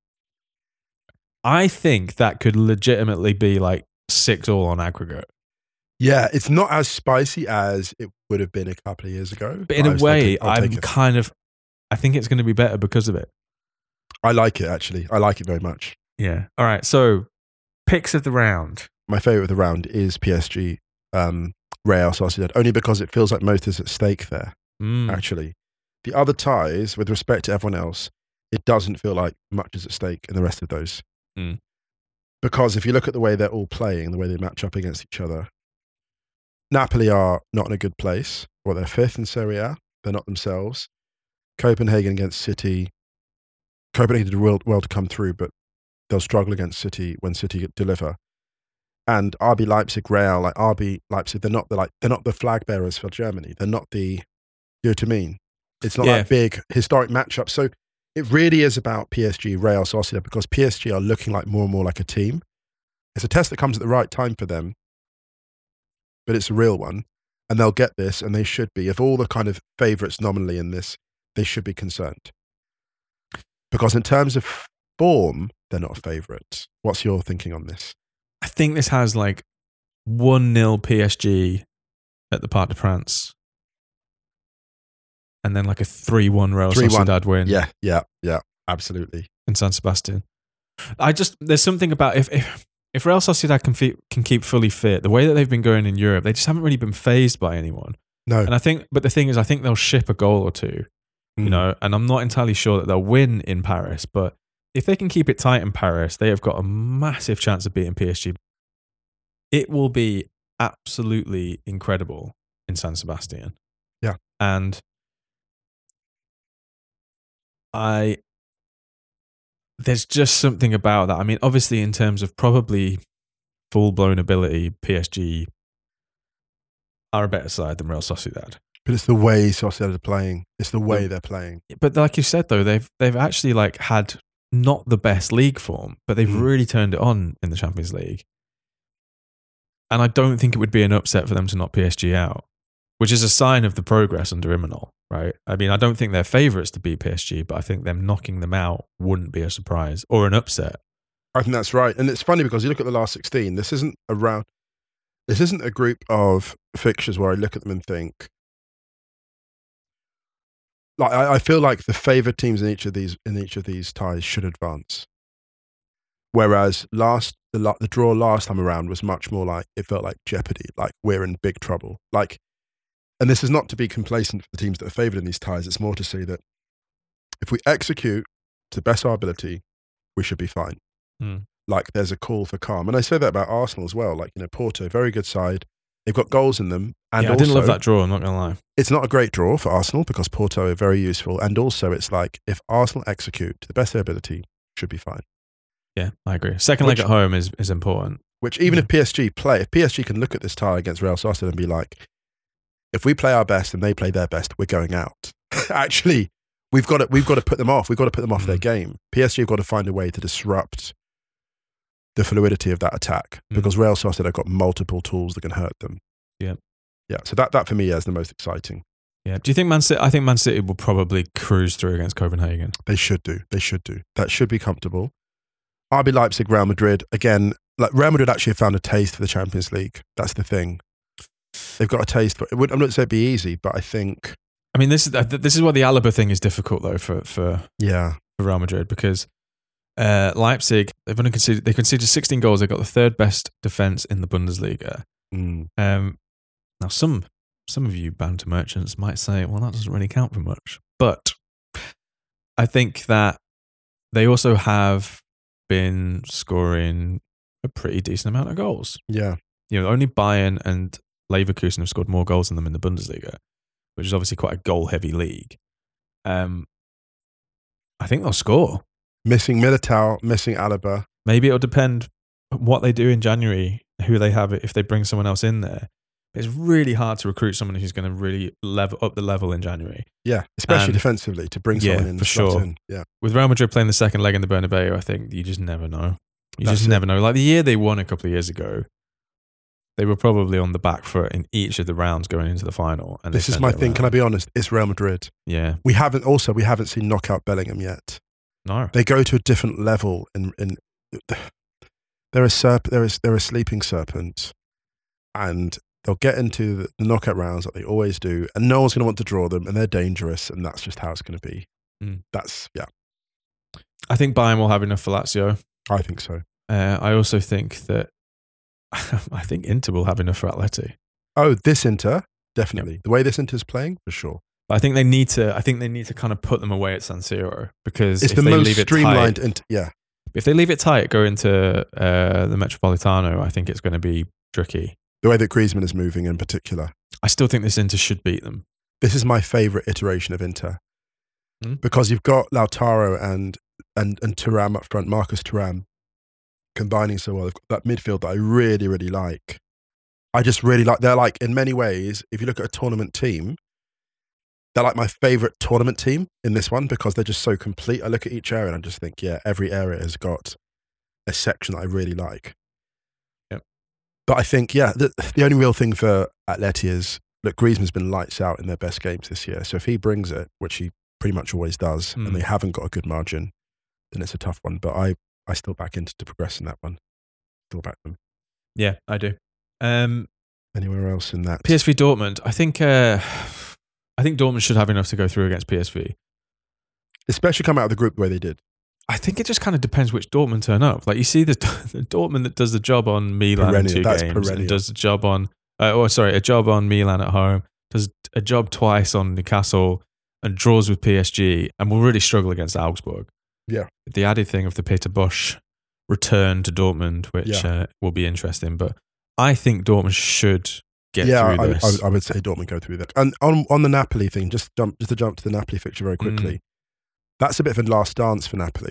I think that could legitimately be like six all on aggregate. Yeah, it's not as spicy as it would have been a couple of years ago. But in I a was way, thinking, I'll I'm take it. kind of, I think it's going to be better because of it. I like it actually. I like it very much. Yeah. All right. So, picks of the round. My favorite of the round is P S G, um, Real Sociedad, only because it feels like most is at stake there. Mm. Actually, the other ties, with respect to everyone else, it doesn't feel like much is at stake in the rest of those. Mm. Because if you look at the way they're all playing, the way they match up against each other, Napoli are not in a good place. Well, they're fifth in Serie A. They're not themselves. Copenhagen against City. Copenhagen did well, well to come through, but they'll struggle against City when City deliver. And R B Leipzig, Real, like R B Leipzig, they're not the like they're not the flag bearers for Germany. They're not the, you know what I mean? It's not Yeah. that big historic matchup. So it really is about P S G, Real Sociedad, because P S G are looking like more and more like a team. It's a test that comes at the right time for them, but it's a real one. And they'll get this, and they should be. If all the kind of favourites nominally in this, they should be concerned. Because in terms of form, they're not a favourite. What's your thinking on this? I think this has like one nil P S G at the Parc des Princes. And then like a three one Real three one. Sociedad win Yeah, yeah, yeah, absolutely. in San Sebastian. I just, there's something about if, if, if Real Sociedad can, fe- can keep fully fit, the way that they've been going in Europe, they just haven't really been phased by anyone. No. And I think, but the thing is, I think they'll ship a goal or two, you Mm. know, and I'm not entirely sure that they'll win in Paris, but if they can keep it tight in Paris, they have got a massive chance of beating P S G. It will be absolutely incredible in San Sebastian. Yeah. And I, there's just something about that. I mean, obviously, in terms of probably full blown ability, P S G are a better side than Real Sociedad. But it's the way Sociedad are playing. It's the way Yeah. they're playing. But like you said, though, they've they've actually like had not the best league form, but they've Mm. really turned it on in the Champions League. And I don't think it would be an upset for them to knock P S G out. which is a sign of the progress under Imanol, right? I mean, I don't think they're favourites to beat P S G, but I think them knocking them out wouldn't be a surprise or an upset. I think that's right. And it's funny because you look at the last sixteen, this isn't a round, this isn't a group of fixtures where I look at them and think, like, I, I feel like the favoured teams in each of these in each of these ties should advance. Whereas last the, the draw last time around was much more like, it felt like jeopardy, like we're in big trouble. Like, and this is not to be complacent for the teams that are favoured in these ties. It's more to say that if we execute to the best of our ability, we should be fine. Mm. Like there's a call for calm. And I say that about Arsenal as well. Like, you know, Porto, very good side. They've got goals in them. And yeah, I also, didn't love that draw, I'm not going to lie. It's not a great draw for Arsenal because Porto are very useful. And also it's like, if Arsenal execute to the best of their ability, should be fine. Yeah, I agree. Second which, leg at home is, is important. Which even yeah. if P S G play, if P S G can look at this tie against Real Sociedad and be like, if we play our best and they play their best, we're going out. Actually, we've got to, we've got to put them off. We've got to put them off mm. their game. P S G have got to find a way to disrupt the fluidity of that attack mm. because Real Sociedad have got multiple tools that can hurt them. Yeah. Yeah. So that, that for me is the most exciting. Yeah. Do you think Man City, I think Man City will probably cruise through against Copenhagen. They should do. They should do. That should be comfortable. R B Leipzig, Real Madrid. Again, like Real Madrid actually have found a taste for the Champions League. That's the thing. They've got a taste for it. I'm not going to say it'd be easy, but I think. I mean, this is this is why the Alaba thing is difficult though for for yeah for Real Madrid because uh, Leipzig they've only conceded they conceded sixteen goals. They've got the third best defense in the Bundesliga. Mm. Um, now some some of you banter merchants might say, well, that doesn't really count for much, but I think that they also have been scoring a pretty decent amount of goals. Yeah. You know, only Bayern and Leverkusen have scored more goals than them in the Bundesliga, which is obviously quite a goal-heavy league. Um, I think they'll score. Missing Militao, missing Alaba. Maybe it'll depend what they do in January, who they have, if they bring someone else in there. It's really hard to recruit someone who's going to really level up the level in January. Yeah, especially and, defensively, to bring someone yeah, in. for sure. In. Yeah. With Real Madrid playing the second leg in the Bernabeu, I think you just never know. You That's just it. never know. Like the year they won a couple of years ago, they were probably on the back foot in each of the rounds going into the final. And this is my thing. Can I be honest? It's Real Madrid. Yeah. We haven't also we haven't seen knockout Bellingham yet. No. They go to a different level. In in they're a serp. They're a, they're a sleeping serpent, and they'll get into the, the knockout rounds like they always do, and no one's going to want to draw them, and they're dangerous, and that's just how it's going to be. Mm. That's yeah. I think Bayern will have enough for Lazio. I think so. Uh, I also think that I think Inter will have enough for Atleti. Oh, this Inter, definitely. Yep. The way this Inter's playing, for sure. But I think they need to. I think they need to kind of put them away at San Siro because it's if the they most leave it streamlined. tight, Inter, yeah. If they leave it tight, go into uh, the Metropolitano, I think it's going to be tricky. The way that Griezmann is moving, in particular. I still think this Inter should beat them. This is my favourite iteration of Inter hmm? because you've got Lautaro and and and Thuram up front, Marcus Thuram, combining so well. They've got that midfield that I really, really like. I just really like, they're like, in many ways, if you look at a tournament team, they're like my favourite tournament team in this one because they're just so complete. I look at each area and I just think, yeah, every area has got a section that I really like. Yep. But I think, yeah, the, the only real thing for Atleti is, look, Griezmann's been lights out in their best games this year. So if he brings it, which he pretty much always does, mm. and they haven't got a good margin, then it's a tough one. But I, I still back into to progress in that one. Still back them. Yeah, I do. Um, Anywhere else in that? P S V Dortmund. I think. Uh, I think Dortmund should have enough to go through against P S V. Especially come out of the group the way they did. I think it just kind of depends which Dortmund turn up. Like you see the, the Dortmund that does the job on Milan in two That's games, perennial. and does the job on. Uh, oh, sorry, a job on Milan at home. Does a job twice on Newcastle and draws with P S G, and will really struggle against Augsburg. Yeah. The added thing of the Peter Bosz return to Dortmund, which Yeah. uh, will be interesting. But I think Dortmund should get yeah, through I, this. I, I would say Dortmund go through that. And on, on the Napoli thing, just jump just to jump to the Napoli fixture very quickly. Mm. That's a bit of a last dance for Napoli.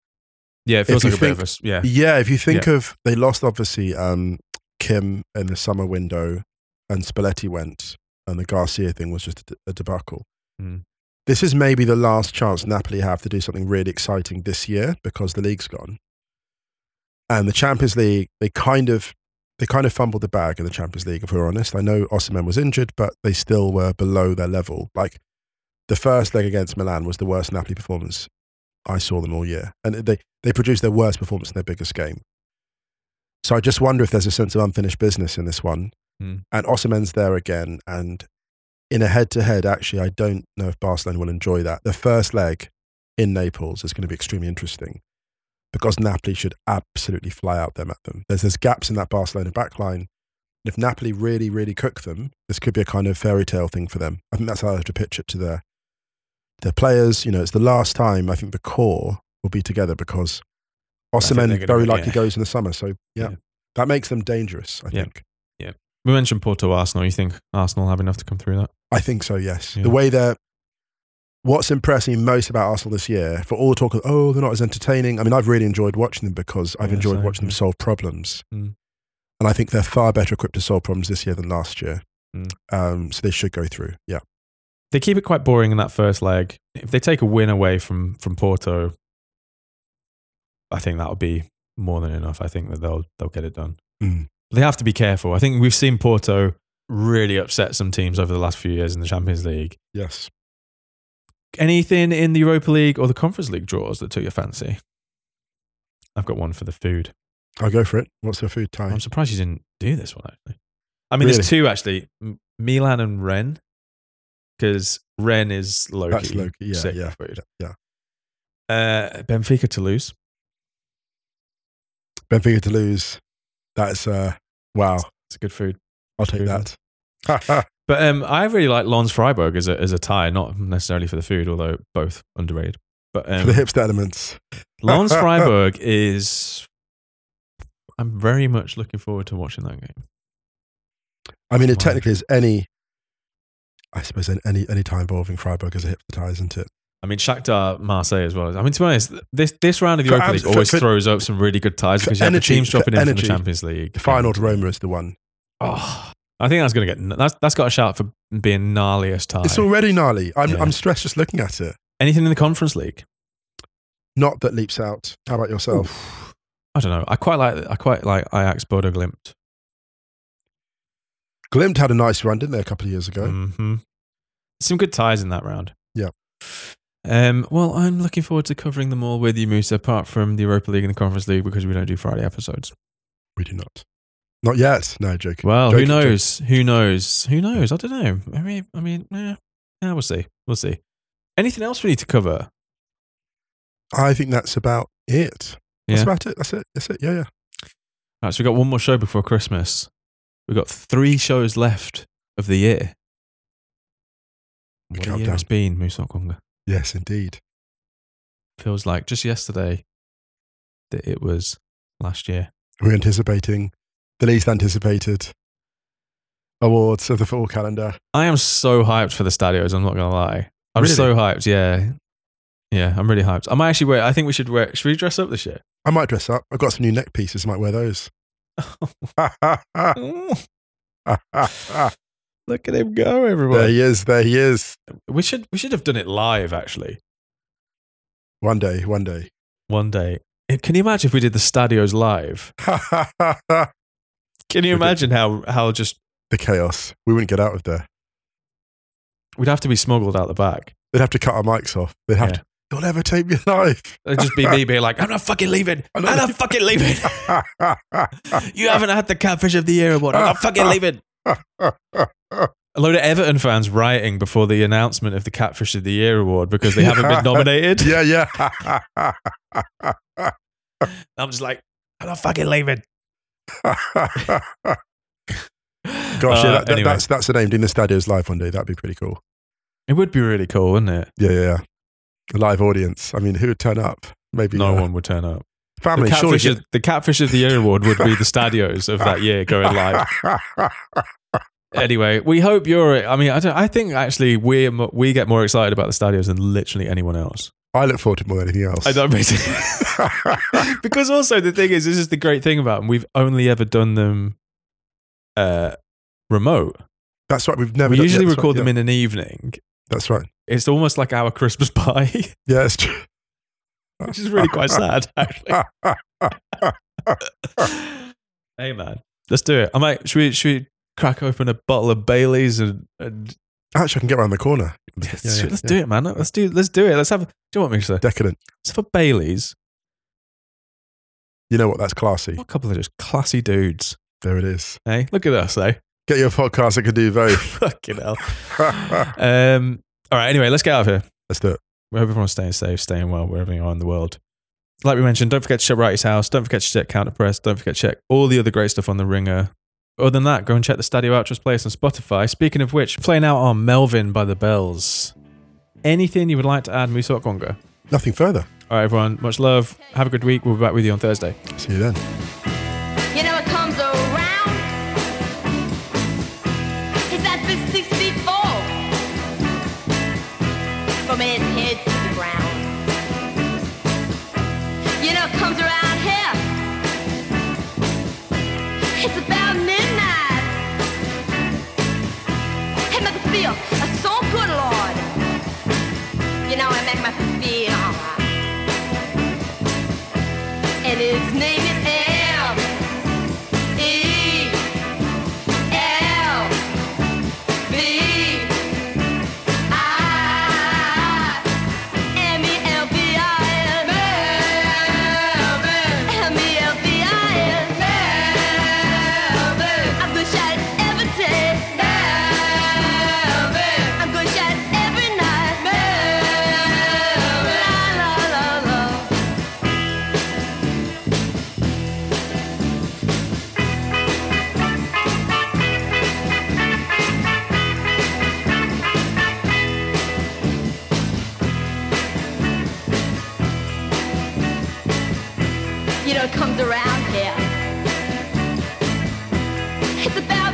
Yeah, it feels If like you a bit think- of a yeah. Yeah, if you think Yeah. of, they lost obviously um, Kim in the summer window, and Spalletti went, and the Garcia thing was just a, a debacle. Mm. This is maybe the last chance Napoli have to do something really exciting this year because the league's gone. And the Champions League, they kind of, they kind of fumbled the bag in the Champions League, if we're honest. I know Osimhen was injured, but they still were below their level. Like, the first leg against Milan was the worst Napoli performance I saw them all year. And they, they produced their worst performance in their biggest game. So I just wonder if there's a sense of unfinished business in this one. Mm. And Osimhen's there again. And in a head-to-head, actually, I don't know if Barcelona will enjoy that. The first leg in Naples is going to be extremely interesting because Napoli should absolutely fly out them at them. There's, there's gaps in that Barcelona backline. If Napoli really, really cook them, this could be a kind of fairy tale thing for them. I think that's how I have to pitch it to their, their players. You know, it's the last time I think the core will be together because Osimhen very be, likely yeah. goes in the summer. So, yeah, yeah, that makes them dangerous, I yeah. think. Yeah. We mentioned Porto Arsenal. You think Arsenal have enough to come through that? I think so, yes. Yeah. The way they're, what's impressing me most about Arsenal this year, for all the talk of, oh, they're not as entertaining. I mean, I've really enjoyed watching them because I've yeah, enjoyed same, watching yeah. them solve problems. Mm. And I think they're far better equipped to solve problems this year than last year. Mm. Um, so they should go through, yeah. They keep it quite boring in that first leg. If they take a win away from, from Porto, I think that would be more than enough. I think that they'll they'll get it done. Mm. They have to be careful. I think we've seen Porto really upset some teams over the last few years in the Champions League. Yes. Anything in the Europa League or the Conference League draws that took your fancy? I've got one for the food. I'll go for it. What's the food time? I'm surprised you didn't do this one, actually. I mean, Really? there's two, actually. M- Milan and Rennes. Because Rennes is low-key. That's low-key, yeah, sick yeah, food. yeah. Uh, Benfica Toulouse. Benfica to lose. That's, uh, wow. It's good food. I'll take Food. that. But um, I really like Lens Freiburg as a as a tie, not necessarily for the food, although both underrated. But um, For the hipster elements. Lens Freiburg is. I'm very much looking forward to watching that game. I mean, it Wow. technically is any, I suppose, any any time involving Freiburg as a hipster tie, isn't it? I mean, Shakhtar Marseille as well. I mean, to be honest, this this round of the For Europa abs- League always for- for- throws up some really good ties for because you have the energy- teams dropping for in energy, from the Champions League. The final Roma is the one. Oh, I think that's going to get that's that's got a shout for being gnarliest tie. It's already gnarly. I'm Yeah. I'm stressed just looking at it. Anything in the Conference League? Not that leaps out. How about yourself? Oof. I don't know. I quite like I quite like Ajax Bodo Glimt. Glimt had a nice run, didn't they, a couple of years ago? Mm-hmm. Some good ties in that round. Yeah. Um, well, I'm looking forward to covering them all with you, Musa, apart from the Europa League and the Conference League because we don't do Friday episodes. We do not. Not yet. No, joking. Well, joking, who knows? Who knows? Who knows? I don't know. I mean, I mean, yeah, yeah, we'll see. We'll see. Anything else we need to cover? I think that's about it. That's Yeah. about it. That's it. That's it. Yeah, yeah. Right, so we've got one more show before Christmas. We've got three shows left of the year. What a year Countdown. it's been, Musa Okwonga. Yes, indeed. Feels like just yesterday that it was last year. We're anticipating the least anticipated awards of the fall calendar. I am so hyped for the Stadios, I'm not going to lie. I'm Really? so hyped, yeah. Yeah, I'm really hyped. I might actually wear, I think we should wear, should we dress up this year? I might dress up. I've got some new neck pieces. I might wear those. Look at him go, everyone. There he is. There he is. We should we should have done it live, actually. One day, one day. One day. Eh, Can you imagine if we did the Stadios live? Can you imagine how, how just... The chaos. We wouldn't get out of there. We'd have to be smuggled out the back. They'd have to cut our mics off. They'd have Yeah. to, you'll never take me alive. It'd just be me being like, I'm not fucking leaving. I'm I'm not not, fucking leaving. You haven't had the Catfish of the Year award. I'm not fucking leaving. A load of Everton fans rioting before the announcement of the Catfish of the Year award because they haven't been nominated. Yeah, yeah. I'm just like, I'm not fucking leaving. Gosh, Uh, yeah, that, that, anyway. that's that's the name. Doing the Stadios live one day. That'd be pretty cool. It would be really cool, wouldn't it? Yeah, yeah, yeah. A live audience. I mean, who would turn up? Maybe No uh, one would turn up. Family. The Surely. Catfish, of, the Catfish of the Year award would be the Stadios of that year going live. Anyway, we hope you're. I mean, I don't. I think actually we we get more excited about the Stadios than literally anyone else. I look forward to it more than anything else. I don't basically because also the thing is, this is the great thing about them. We've only ever done them uh, remote. That's right. We've never. We done, usually yeah, that's record right, them yeah. in an evening. That's right. It's almost like our Christmas pie, Yeah, it's true. which is really quite sad, actually. Hey, man. Let's do it. I might. Should we? Should we crack open a bottle of Baileys and? and Actually, I can get around the corner. let's Yeah, yeah, let's yeah. do it, man. Let's do. Let's do it. Let's have. Do you want me to say? Decadent. Let's have a Baileys. You know what? That's classy. What a couple of just classy dudes. There it is. Hey, look at us, eh? Get your podcast that can do both. Fucking hell. um. All right. Anyway, let's get out of here. Let's do it. We hope everyone's staying safe, staying well, wherever you are in the world. Like we mentioned, don't forget to check Wrighty's House. Don't forget to check Counterpress. Don't forget to check all the other great stuff on The Ringer. Other than that, go and check the Stadio Outros playlist on Spotify. Speaking of which, playing out on Melvin by the Bells. Anything you would like to add, Musa Okwonga? Nothing further. All right, everyone. Much love. Have a good week. We'll be back with you on Thursday. See you then. You know it comes around. It's that six feet four. From his head to the ground. You know it comes around here. It's about midnight. It makes me feel so good, Lord. You know it makes me feel alright. And his name is M E L B I M E L B I N M E L B I N I'm gonna shout it every day. I'm gonna shout it every night. La la la la. You know, it comes around here. It's about